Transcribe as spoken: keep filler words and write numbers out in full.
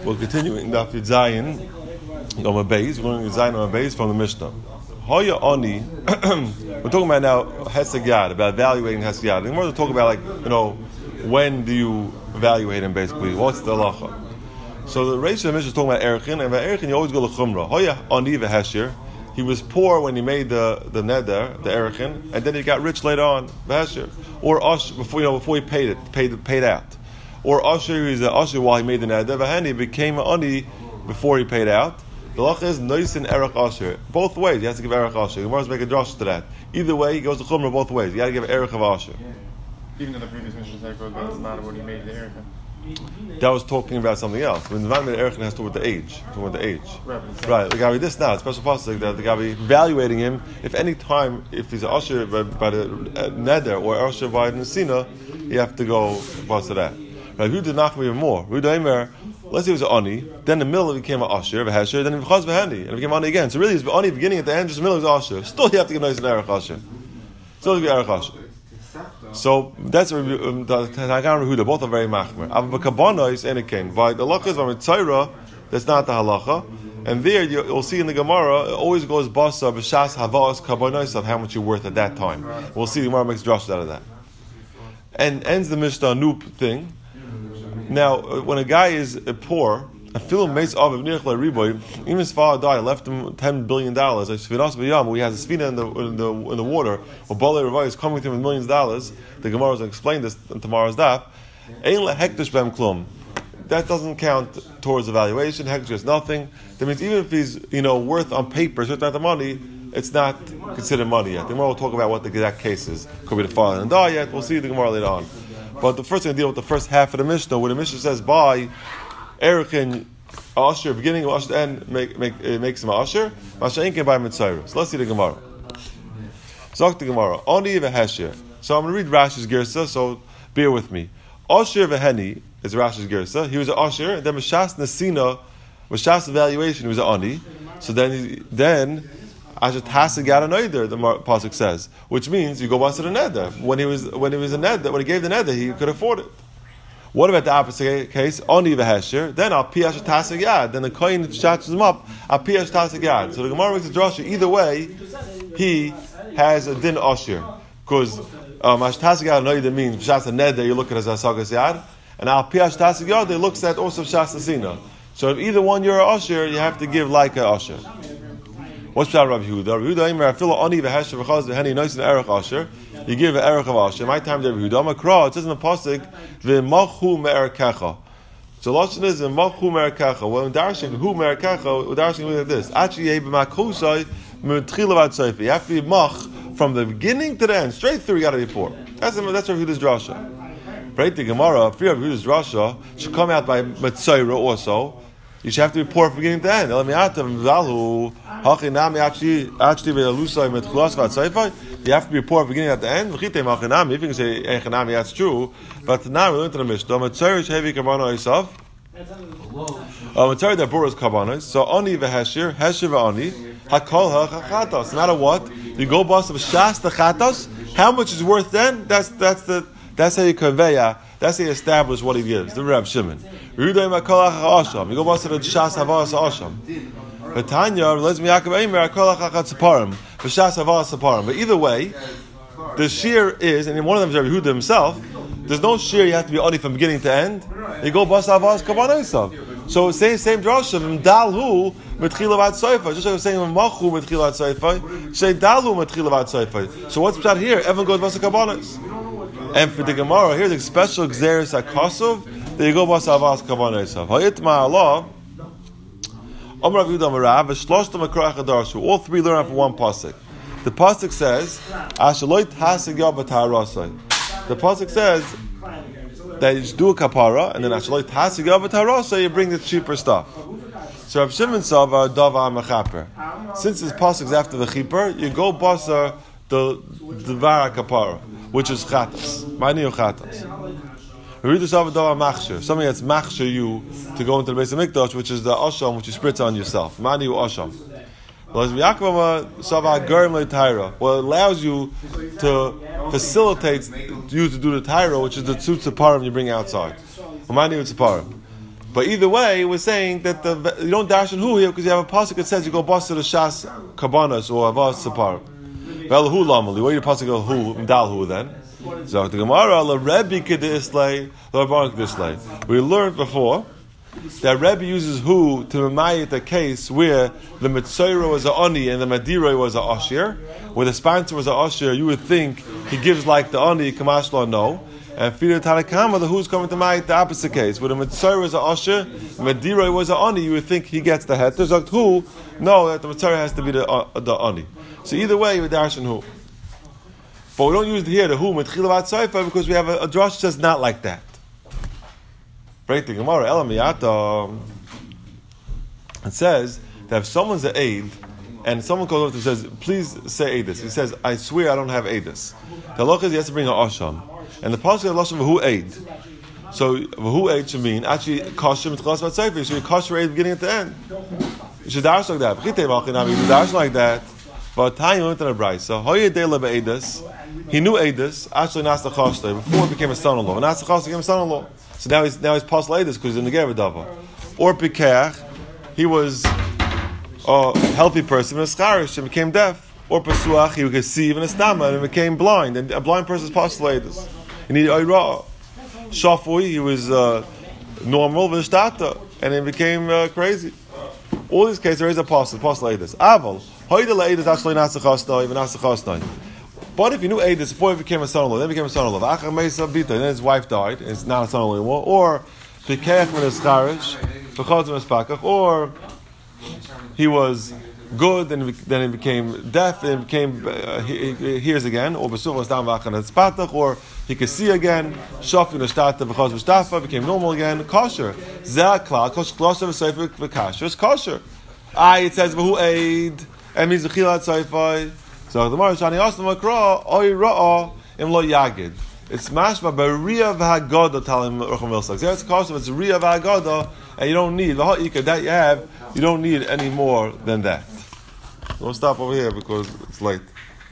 We're continuing Daf Yud Zayin on a base. We're learning Yud Zayin on a base from the Mishnah. Hoya Oni. We're talking about now Hesed Yad, about evaluating Hesed Yad. And we're going to talk about, like, you know, when do you evaluate him, basically? What's the halacha? So the Reish of the Mishnah is talking about Erechin, and by Erechin you always go to Chumrah. Hoya Oni v'Heshir. He was poor when he made the the neder, the Erechin, and then he got rich later on, v'Heshir. Or Osh, before you know, before he paid it, paid paid out. Or Asher, he's an Asher while he made the neder, v'Hani, he became an Ani before he paid out. The halacha is Noisin Erech Asher. Both ways, he has to give Erech Asher. The Gemara make a drush to that. Either way, he goes to Chumrah both ways. You got to give Erech of Asher. Even in the previous Mishnah, it doesn't matter when he made the Erechin. That was talking about something else. When the man made Erechin has to do with the age. To do with the age. Right. right. The guy this now, special pasuk that the guy evaluating him. If any time, if he's an Asher by, by the uh, neder or Asher by the Nesina, you have to go past to that. Right, who did not even more? Let's say he was an Ani, then in the middle it became an Asher, V'Hesher, then it became V'Hani, and it became Ani again. So really it's Ani beginning at the end, just the middle is Asher. Still you have to get nice and Erech Asher. Still you have to get Erech Asher. So that's um, the Tanakh and Rehuda, both are very machmer. Avva Kabana is Enekin. By the halacha is by Mitzayra, that's not the halacha. And there you, you'll see in the Gemara, it always goes Basa, B'Shas, Havas, Kabana, of how much you're worth at that time. We'll see the Gemara makes drush out of that. And ends the Mishnah Noop thing. Now, when a guy is poor, a film makes of even his father died, left him ten billion dollars. He has a sfina in the in the in the water. Or Bale Ravai is coming with him with millions of dollars. The Gemara is going to explain this in tomorrow's daf. That doesn't count towards evaluation. Hektish is nothing. That means even if he's you know worth on paper certain amount of money, it's not considered money yet. The Gemara will talk about what the exact case is. Could be the father and die yet. We'll see the Gemara later on. But the first thing to deal with the first half of the Mishnah, where the Mishnah says by Erechin Asher, beginning of Asher end make make it makes him Asher, Masha'inkin by Mitzayra. So let's see the Gemara. Zok the Gemara. Oni v'Hesher. So I'm going to read Rashi's Girsa, so bear with me. Asher v'Heni is Rashi's Girsa. He was an Asher, and then Mashas Nesina, Mashas evaluation, he was an Ani. So then he, then Asher Tasig got a Neder, the pasuk says, which means you go back to the Neder. When he was when he was a Neder, when he gave the Neder, he could afford it. What about the opposite case? Oni v'Hesher. Then Al Pi Asher Tasig Yad. Then the Kohen shatches him up. Al Pi Asher Tasig Yad. So the Gemara makes a drasha. Either way, he has a din Asher because um, Asher Tasig Yad Neder means Shas Neder. You look at it as Asagas Yad, and Al Pi Asher Tasig Yad it looks at also Shas Nesina. So if either one you're a Asher, you have to give like a Asher. What's that, Rabbi Yehuda? Rabbi Yehuda, Imer, Afilo Ani v'Hesher v'Chaz v'Heni Nois and Erech Asher. You give an Erech of Asher. My time, Rabbi Yehuda. Makra, it says in the pasuk, v'Machu me'erkecha. So Lashon is v'Machu me'erkecha. Well, in Darshing, who me'erkecha? Darshing means like this. Actually, b'Makusai m'tchilav tzayfi. You have to be mach from the beginning to the end, straight through. You got to be poor. That's that's Rabbi Yehuda's drasha. Right? The Gemara, free Rabbi Yehuda's drasha should come out by Mitzayra also. You should have to be poor from beginning to end. You have to be poor from beginning at the end. If you can say Echanami, that's true. But now we learned in the Mishnah. Mitzayra is heavy kabbalah isav. Mitzayra that bore is kabbalah. So Ani v'Hesher, Hesher v'Ani, Hakol ha'chachatos. No matter what, you go boss of Shas the chatos. How much is worth then? That's that's the that's how you convey. That's how you establish what he gives. The Reb Shimon. You go boss to the Shas Havas Asham. But Tanya, let's me Yaakov Eimer, Kolach Achat Separim. The Shas Havas Separim. But either way, the shear is, and one of them is Rabbi Yehuda himself. There's no shear you have to be only from beginning to end. You go boss Havas Kavanah Isav. So same same drashim Dalhu Metchilavat Soifa. Just like I'm saying Machu Metchilavat Soifa. Say Dalhu Metchilavat Soifa. So what's that here? Everyone goes boss Kavanahs. And for the Gemara, here's a special Xeris HaKosov. There you go, Basavas Kavanah Isav. Ha'it ma'ala. Amar Rav Yehuda Marav. V'shloshta makrach adarshu. All three learn from one pasuk. The pasuk says, Ashaloi tasig yah b'tarasai. The pasuk says that you just do a kapara, and then Ashaloi tasig yah b'tarasai, you bring the cheaper stuff. So Rav Shimon Sava Dava Mechaper. Since this pasuk is after the chipper, you go basa the the vara kapara, which is chatas. Ma'ani chatas. Something that's machsher you to go into the Beis Hamikdash, which is the asham, which you spritz on yourself. Mani asham. Well, it allows you to facilitate you to do the tyra, which is the tzutz parim you bring outside. Mani tzutz parim. But either way, we're saying that the you don't dash in who here because you have a pasuk that says you go bust to the shas karbanos or avos sapar. Well, who lamali? Where you pasuk go who dal who then? So the Gemara la Rebbe kedislay la Rabban kedislay. We learned before that Rebbe uses who to remind the case where the Mitzayra was a Ani and the Madira was a Ashir. Where the sponsor was a Ashir, you would think he gives like the Ani, Kamashla, no. And Fida Tanakama, the who's coming to mind the opposite case. Where the Mitzayra was a Ashir, the Madira was a Ani, you would think he gets the head. There's like who, no, that the Mitzayra has to be the, uh, the Ani. So either way, you would dash in who. But we don't use here the who, Metchilavat Saifa, because we have a, a drush that says not like that. Break the Gemara, Elamiyata. It says that if someone's an aid, and someone goes over and says, please say Aedis. He says, I swear I don't have Aedis. The halacha is he has to bring an Asham. And the pasuk of Lashon V'hu aid. So V'hu aid should mean, actually, kosher Metchilavat Saifa. You should be kosher aid beginning at the end. You should dash like that. You should dash like that. But Tanya went to the Brisa. He knew Aedis. Actually, Nasa Chashtay before he became a son-in-law. Nasa Chashtay became a son-in-law. So now he's now he's Pasal Aedis because he's in the Gevadava. Or Pikach, he was a healthy person, but Scharish and became deaf. Or Pesuach, he could see even a stammer and became blind. And a blind person is Pasal Aedis. He needed Oirah. Shafui, he was uh, normal, Vishtata, and he became uh, crazy. All these cases there is a Pasal, Pasal Aedis. Aval. But if you knew Aedis before he became a son-in-law, then he became a son-in-law, then his wife died, and it's not a son-in-law anymore, or or he was good, then then he became deaf, then he became uh, he, he hears again, or or he could see again, became normal again, kosher. It's kosher. Ah, it says who aid. And means the chilat saifai. So the Gemara Shani asked the Makra, Oy Ra'a im lo yagid. It's mashma b'riya v'hagoda talim Rucham Vilsak. So it's custom. It's riya v'hagoda, and you don't need v'ha'ika that you have. You don't need any more than that. Don't stop over here because it's late.